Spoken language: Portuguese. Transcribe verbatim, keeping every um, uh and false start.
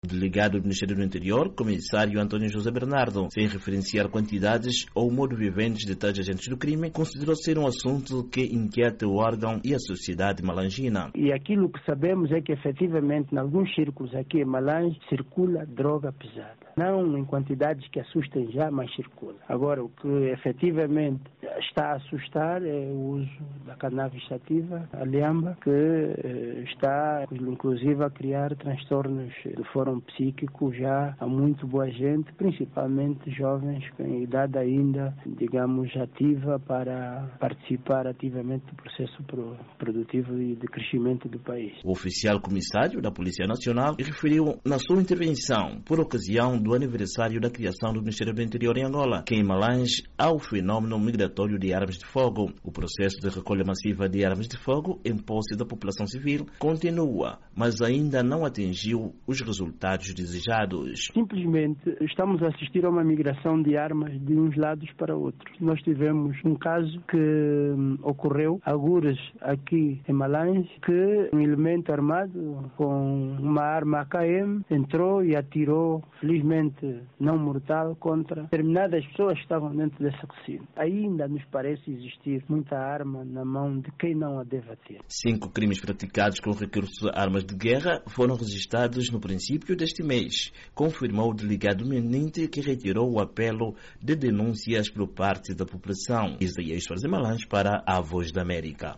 O delegado do Ministério do Interior, comissário António José Bernardo, sem referenciar quantidades ou modo viventes de tais agentes do crime, considerou ser um assunto que inquieta o órgão e a sociedade malangina. E aquilo que sabemos é que, efetivamente, em alguns círculos aqui em Malange, circula droga pesada. Não em quantidades que assustem já, mas circula. Agora, o que efetivamente está a assustar é o uso da cannabis sativa, a liamba, que eh, está, inclusive, a criar transtornos de fórum psíquico já a muito boa gente, principalmente jovens com idade ainda, digamos, ativa para participar ativamente do processo produtivo e de crescimento do país. O oficial comissário da Polícia Nacional referiu na sua intervenção, por ocasião do aniversário da criação do Ministério do Interior em Angola, que em Malange há o fenômeno migratório de armas de fogo. O processo de recolha massiva de armas de fogo em posse da população civil continua, mas ainda não atingiu os resultados desejados. Simplesmente estamos a assistir a uma migração de armas de uns lados para outros. Nós tivemos um caso que hum, ocorreu, algures aqui em Malange, que um elemento armado com uma arma A K M entrou e atirou, felizmente não mortal, contra determinadas pessoas que estavam dentro desse recinto. Ainda nos parece existir muita arma na mão de quem não a deve ter. Cinco crimes praticados com recurso a armas de guerra foram registrados no princípio deste mês, confirmou o delegado Meninte, que retirou o apelo de denúncias por parte da população. Isaías Malange para a Voz da América.